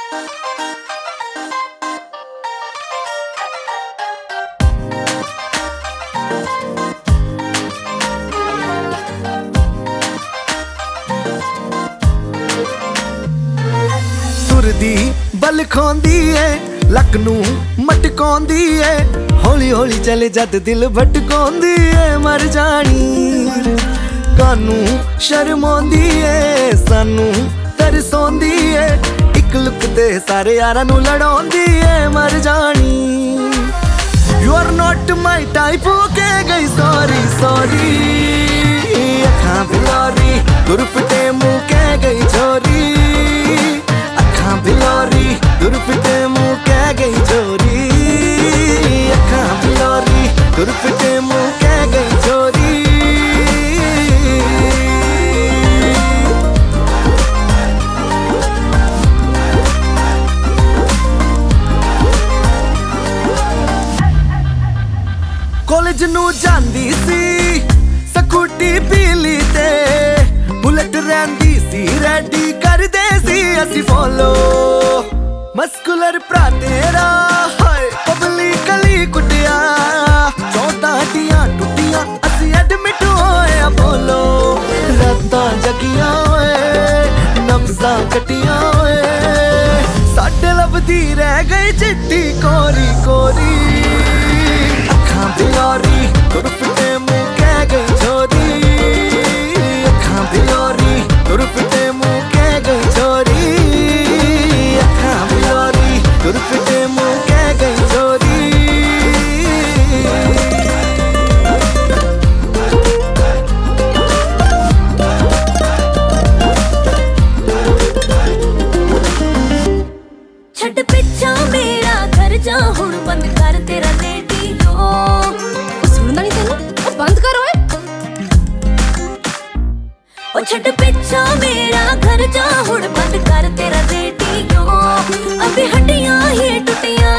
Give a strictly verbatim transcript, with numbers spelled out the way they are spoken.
तुरदी बल खोंदी है लक नू मटकाउंदी है हौली हौली चले जद दिल भटकाउंदी है मर जानी कानू शर्माउंदी है सानू तरसौंदी है इक लुक ते सारे यारां नू लड़ाउंदी है मर जानी you are not my type के गई सॉरी सॉरी अखां बिलारी तुर पिटे मुंह कह गई छोरी अखां बिलारी तुर पिटे मुंह कह गई छोरी अखां बिलारी तुर पिटे मुंह कह गई छोरी कॉलेज नू जांदी सी स्कूटी पीली ते बुलेट रैंदी सी रेडी करदे सी असी फॉलो मस्कुलर भरा तेरा हाय पब्लिक गली कुटिया चौदां हड्डियां टुटियां असी एडमिट होए बोलो रातां जगियां होए नब्ज़ां कटियां होए साडे लभदी रह गई चिट्टी कोरी कोरी अखां बिलारी तुर पिटे मुंह कह गई छोरी अखां बिलारी तुर पिटे मुंह कह गई छोरी अखां बिलारी तुर पिटे मुंह कह गई छोरी छड्ड पिछा मेरा घर जा हुण बंद कर तेरा रेडियो सुनदा नहीं तेनू ओ बंद कर ओए ओ छड्ड पिछा मेरा घर जा हुण बंद कर तेरा रेडियो अबे हड्डियां ही टुटियां